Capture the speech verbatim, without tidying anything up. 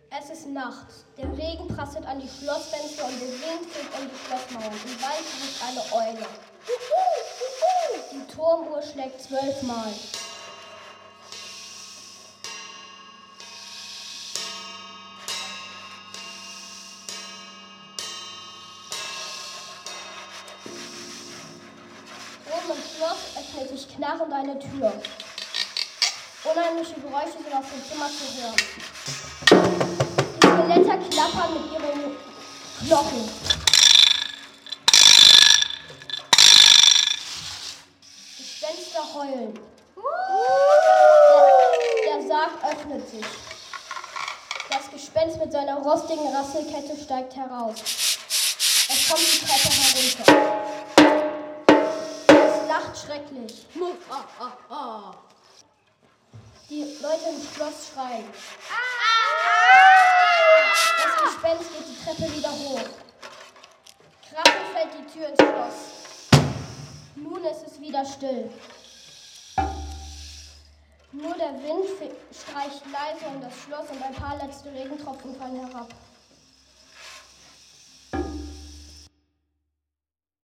Es ist Nacht. Der Regen prasselt an die Schlossfenster und der Wind fegt um die Schlossmauern. Im Wald ruft eine Eule. Die Turmuhr schlägt zwölfmal. Oben im Schloss öffnet sich knarrend eine Tür. Unheimliche Geräusche sind aus dem Zimmer zu hören. Die Skelette klappern mit ihren Knochen. Gespenster heulen. Der, der Sarg öffnet sich. Das Gespenst mit seiner rostigen Rasselkette steigt heraus. Es kommt die Treppe herunter. Es lacht schrecklich. Die Leute im Schloss schreien. Das Gespenst geht die Treppe wieder hoch. Krachend fällt die Tür ins Schloss. Nun ist es wieder still. Nur der Wind streicht leise um das Schloss und ein paar letzte Regentropfen fallen herab.